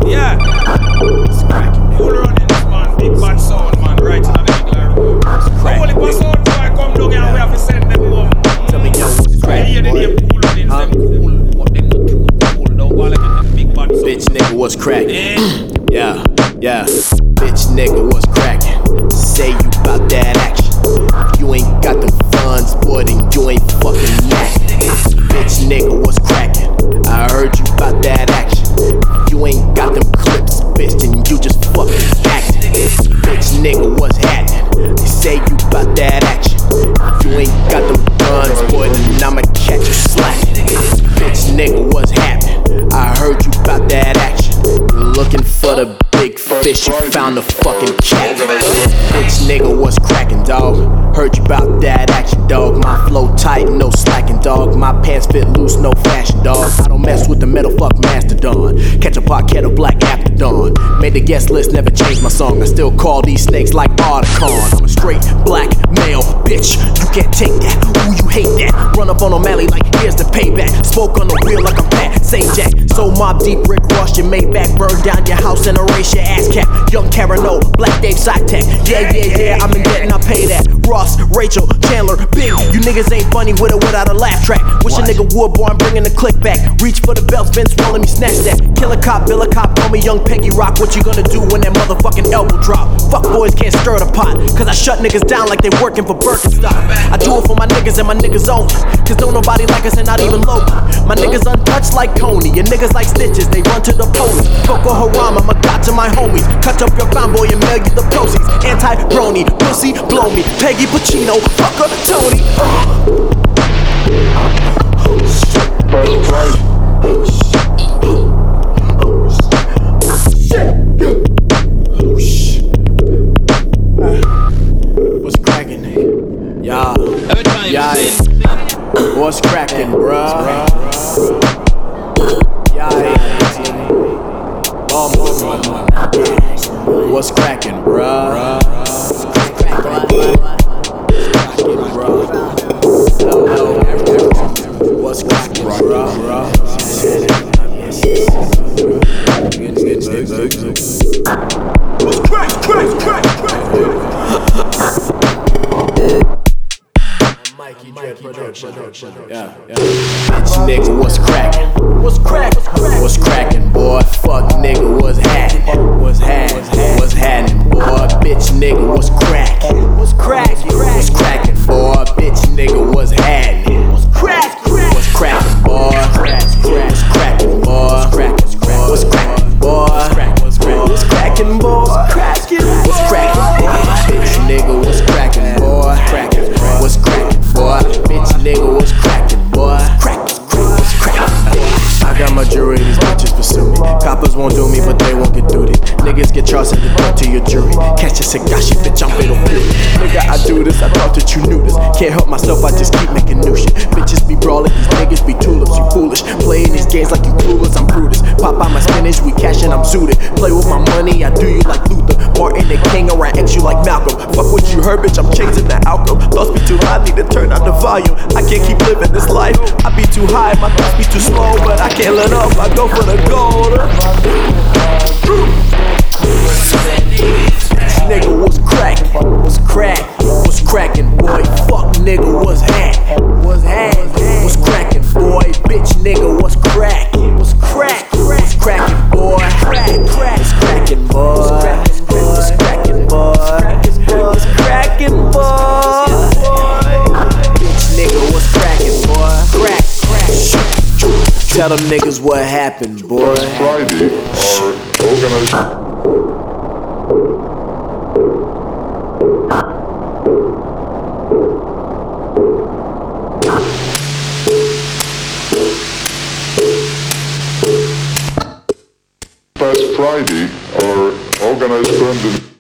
Yeah. Who running this man? Big bad sound, man. Right in the middle. How only pass out before I come down here and we have to send them home. Tell me, yo, what's cracking? Yeah, they cool running. Them cool. But them not too cool. Don't ball like them big bad sound. Bitch nigga, what's cracking? Yeah. Bitch nigga, what's cracking? Say you bout that action. You ain't got them funds, boy, then you ain't fucking acting. Bitch nigga, what's cracking? I heard you bout that action. You ain't got them clips, bitch, then you just fucking acting. Bitch nigga, what's happening? They say you bout that action. You ain't got them guns, boy, then I'ma catch you slacking. Bitch nigga, what's happening? I heard you bout that action. Looking for the big fish, you found the fucking cat. Bitch nigga, what's cracking, dog? Heard you bout that action, dog. My flow tight, no slacking, dog. My pants fit loose, no fashion, dog. I don't mess with the metal, fuck Mastodon. Catch a pot, kettle black after dawn. Made the guest list, never changed my song. I still call these snakes like Otacon. I'm a straight black male, bitch. You can't take that, ooh, you hate that. Run up on O'Malley like here's the payback. Spoke on the wheel like a Pat Sajak. So Mob Deep, Rick Ross, your Maybach. Burn down your house and erase your ass cap. Young Carano, Black Dave Sci-Tech. Yeah, I'm in debt and I pay that. Ross, Rachel, Chandler, Big. You niggas ain't funny with it without a laugh track. Wish a nigga would, boy, I'm bringing the click back. Reach for the belts, Vince swallowing me, snatch that. Kill a cop, bill a cop, call me Young Peggy Rock. What you gonna do when that motherfucking elbow drop? Fuck boys can't stir the pot, cause I shut niggas down like they working for Birkenstock. I do it for my niggas and my niggas only, cause don't nobody like us and not even Loki. My niggas untouched like Coney, your niggas like snitches, they run to the police. Boko Haram, I'm a god to my homies. Cut up your fine boy and mail you the proceeds. Anti-brony, pussy, blow me. Peggy Pacino, fucker, Tony. What's cracking, nigga? Yeah. What's cracking, bruh? What's cracking, bruh? What's cracking, bruh? Yeah. Bitch nigga, what's cracking? What's cracking, boy? Fuck nigga, what's happening? What's happening, boy? Bitch nigga, what's cracking? What's cracking, boy? Bitch nigga, what's happening? What's cracking, boy? What's cracking, boy? What's cracking, boy? What's cracking, boy? What's cracking, boy? Bitch nigga, what's cracking, boy? What's cracking, boy? Bitch nigga, what's cracking, boy? What's cracking? I got my jury, these bitches pursue me. Coppers won't do me, but they won't get duty. Niggas get charged at the door to your jury. Catch a Sagashi, bitch, I'm fatal fury. Nigga, I do this, I thought that you knew this. Can't help myself, I just keep making new shit. Bitches be brawling, these niggas be tulips, you foolish. Playing these games like you clueless, I'm Brutus. Pop out my spinach, we cashin', I'm suited. Play with my money, I do you like Luther. Martin the King, or I X you like Malcolm. Fuck what you heard, bitch, I'm chasing the outcome. Thoughts be too high, need to turn out the volume. I can't keep living this life. I be too high, my thoughts be too slow, but I can't let up, I go for the gold. Nigga, what's cracking? What's cracking, boy? Fuck nigga, what's happening? What's cracking, boy? Bitch nigga, what's cracking? What's cracking, boy? What's cracking, boy? What's cracking, boy? What's cracking, boy? Bitch nigga, what's cracking, boy? Crack. Tell them niggas what happened, boy. Friday are organized. Past Friday, our organized